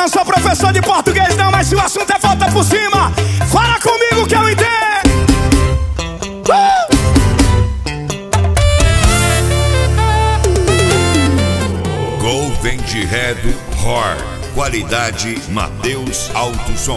não sou professor de português não, mas se o assunto é volta por cima, fala comigo que eu entendo. Golden de Red Hor, qualidade Matheus Alto Som.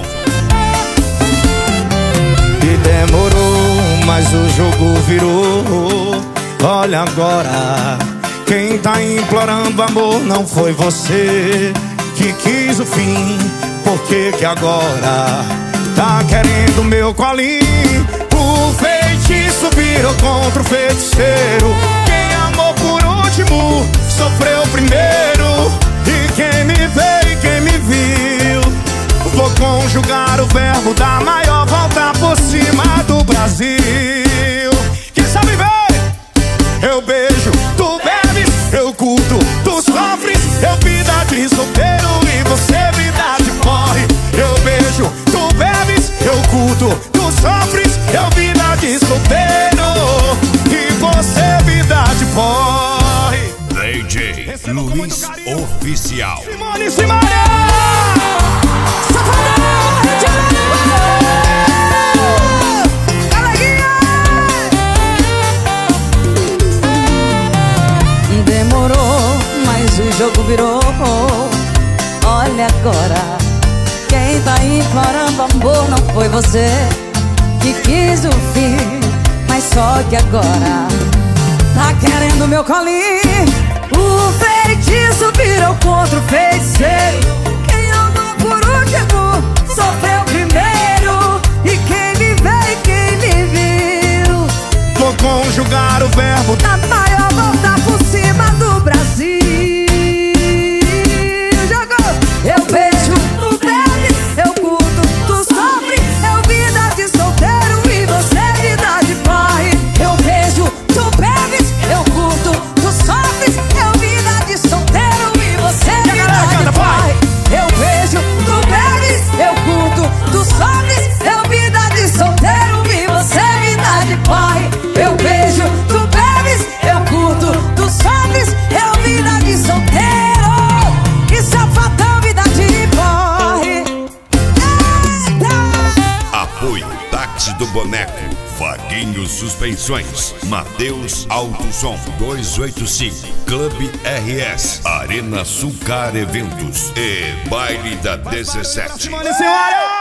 E demorou, mas o jogo virou. Olha agora, quem tá implorando amor não foi você que quis o fim. Por que que agora tá querendo meu colinho? O feitiço virou contra o feiticeiro. Quem amou por último sofreu primeiro. E quem me vê e quem me viu, vou conjugar o verbo da maior volta por cima do Brasil. Quem sabe ver? Eu beijo, tu bebes, eu curto, tu sofres. Eu vida de solteiro e você vida de porre. Eu beijo, tu bebes, eu curto, tu sofres. Eu vida de solteiro e você vida de porre. DJ Luiz Oficial. Simone, Simone! Demorou, mas o jogo virou. Olha agora, quem tá implorando amor não foi você que quis o fim, mas só que agora tá querendo meu colinho. O feitiço virou contra o feiticeiro. Quem amou por último sofreu primeiro. E quem me vê e quem me viu, vou conjugar o verbo da maior volta por cima do Brasil. Jogou! Eu beijo, tu bebe, eu curto, tu sofre. Eu vida de solteiro e você vida de pai. Eu beijo, tu bebes, eu curto, tu sofres. Eu vida de solteiro e você vida de pai. Eu beijo, tu bebes, eu curto, tu sofres. Eu vida de solteiro e você vida de pai. Eu beijo, tu bebes, eu curto, tu sofres. Eu vida de solteiro e safadão vida de porre. Apoio Táxi do Boneco, Vaguinho Suspensões, Matheus Alto Som 285, Clube RS, Arena Sulcar Eventos e Baile da 17. Simone, senhora!